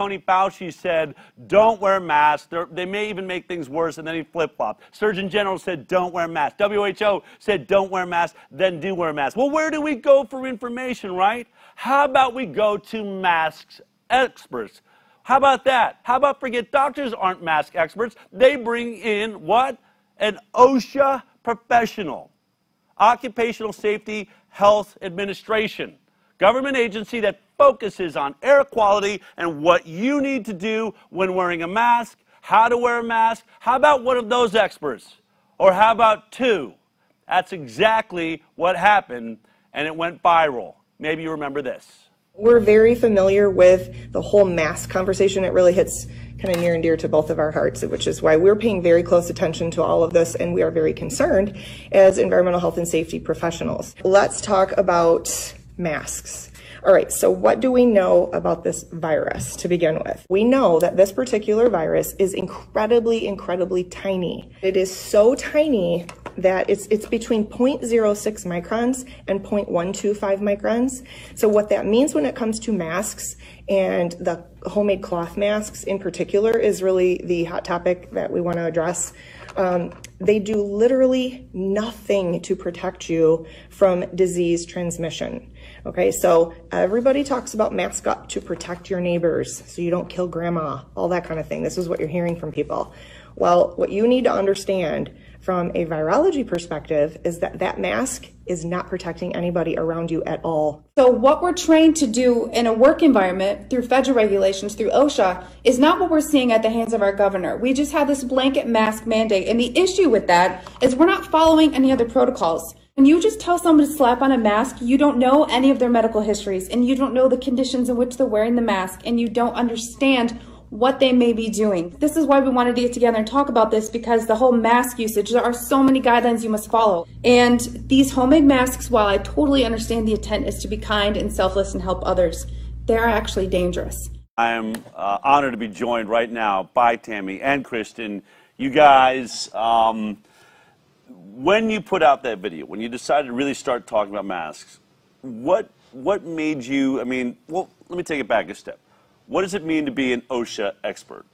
Tony Fauci said, don't wear masks. They may even make things worse, and then he flip-flopped. Surgeon General said, don't wear masks. WHO said, don't wear masks, then do wear masks. Well, where do we go for information, right? How about we go to masks experts? How about that? How about forget doctors aren't mask experts? They bring in what? An OSHA professional. Occupational Safety Health Administration. Government agency that focuses on air quality and what you need to do when wearing a mask, how to wear a mask. How about one of those experts? Or how about two? That's exactly what happened, and it went viral. Maybe you remember this. We're very familiar with the whole mask conversation. It really hits kind of near and dear to both of our hearts, which is why we're paying very close attention to all of this, and we are very concerned as environmental health and safety professionals. Let's talk about masks. All right, so what do we know about this virus to begin with? We know that this particular virus is incredibly, incredibly tiny. It is so tiny that it's between 0.06 microns and 0.125 microns. So what that means when it comes to masks, and the homemade cloth masks in particular is really the hot topic that we want to address. They do literally nothing to protect you from disease transmission. Okay, so everybody talks about mask up to protect your neighbors so you don't kill grandma, all that kind of thing. This is what you're hearing from people. Well, what you need to understand from a virology perspective is that that mask is not protecting anybody around you at all. So what we're trained to do in a work environment through federal regulations, through OSHA, is not what we're seeing at the hands of our governor. We just have this blanket mask mandate. And the issue with that is we're not following any other protocols. When you just tell someone to slap on a mask, you don't know any of their medical histories, and you don't know the conditions in which they're wearing the mask, and you don't understand what they may be doing. This is why we wanted to get together and talk about this, because the whole mask usage, there are so many guidelines you must follow. And these homemade masks, while I totally understand the intent is to be kind and selfless and help others, they're actually dangerous. I am honored to be joined right now by Tammy and Kristen. You guys, when you put out that video, when you decided to really start talking about masks, what made you, well, let me take it back a step. What does it mean to be an OSHA expert?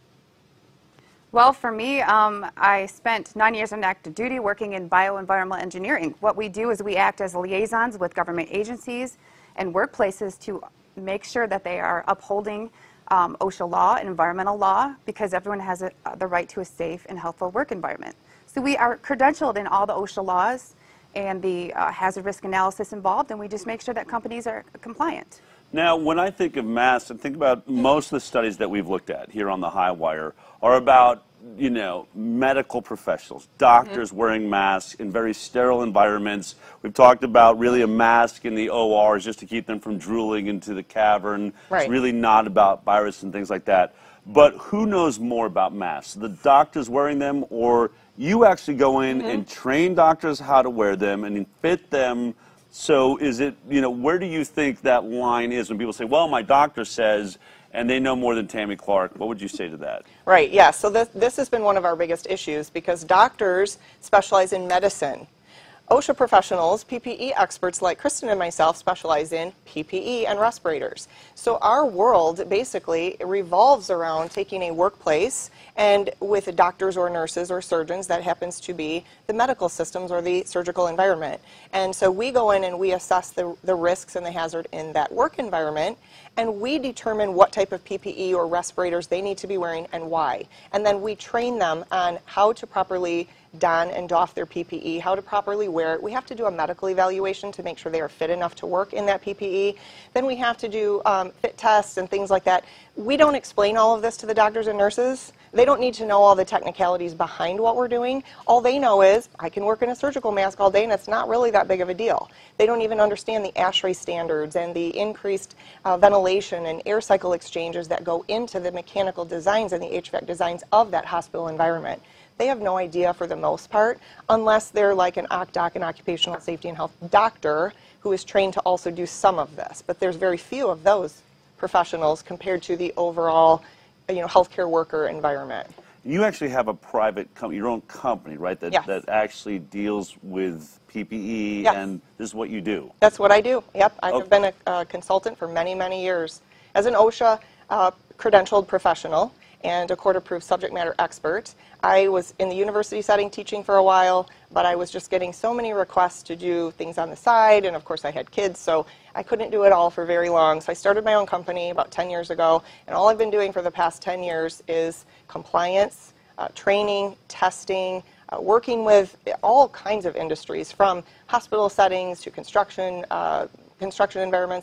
Well, for me, I spent 9 years on active duty working in bioenvironmental engineering. What we do is we act as liaisons with government agencies and workplaces to make sure that they are upholding OSHA law and environmental law, because everyone has the right to a safe and healthful work environment. So we are credentialed in all the OSHA laws and the hazard risk analysis involved, and we just make sure that companies are compliant. Now, when I think of masks, and think about most of the studies that we've looked at here on the High Wire are about, you know, medical professionals, doctors wearing masks in very sterile environments. We've talked about really a mask in the ORs just to keep them from drooling into the cavern. Right. It's really not about virus and things like that. But who knows more about masks? The doctors wearing them, or you actually go in and train doctors how to wear them and fit them? So is it, you know, where do you think that line is when people say, well, my doctor says, and they know more than Tammy Clark? What would you say to that? Right, yeah, so this has been one of our biggest issues, because doctors specialize in medicine. OSHA professionals, PPE experts like Kristen and myself, specialize in PPE and respirators. So our world basically revolves around taking a workplace, and with doctors or nurses or surgeons, that happens to be the medical systems or the surgical environment. And so we go in and we assess the risks and the hazard in that work environment, and we determine what type of PPE or respirators they need to be wearing and why. And then we train them on how to properly don and doff their PPE, how to properly wear it. We have to do a medical evaluation to make sure they are fit enough to work in that PPE. Then we have to do fit tests and things like that. We don't explain all of this to the doctors and nurses. They don't need to know all the technicalities behind what we're doing. All they know is, I can work in a surgical mask all day, and it's not really that big of a deal. They don't even understand the ASHRAE standards and the increased ventilation and air cycle exchanges that go into the mechanical designs and the HVAC designs of that hospital environment. They have no idea for the most part, unless they're like an OCDOC, an occupational safety and health doctor, who is trained to also do some of this. But there's very few of those professionals compared to the overall, you know, healthcare worker environment. You actually have a private company, your own company, right, that, Yes. that actually deals with PPE, Yes. and this is what you do. That's what I do. Yep, I have been a consultant for many, many years. As an OSHA credentialed professional and a court-approved subject matter expert. I was in the university setting teaching for a while, but I was just getting so many requests to do things on the side, and of course I had kids, so I couldn't do it all for very long. So I started my own company about 10 years ago, and all I've been doing for the past 10 years is compliance, training, testing, working with all kinds of industries, from hospital settings to construction environments,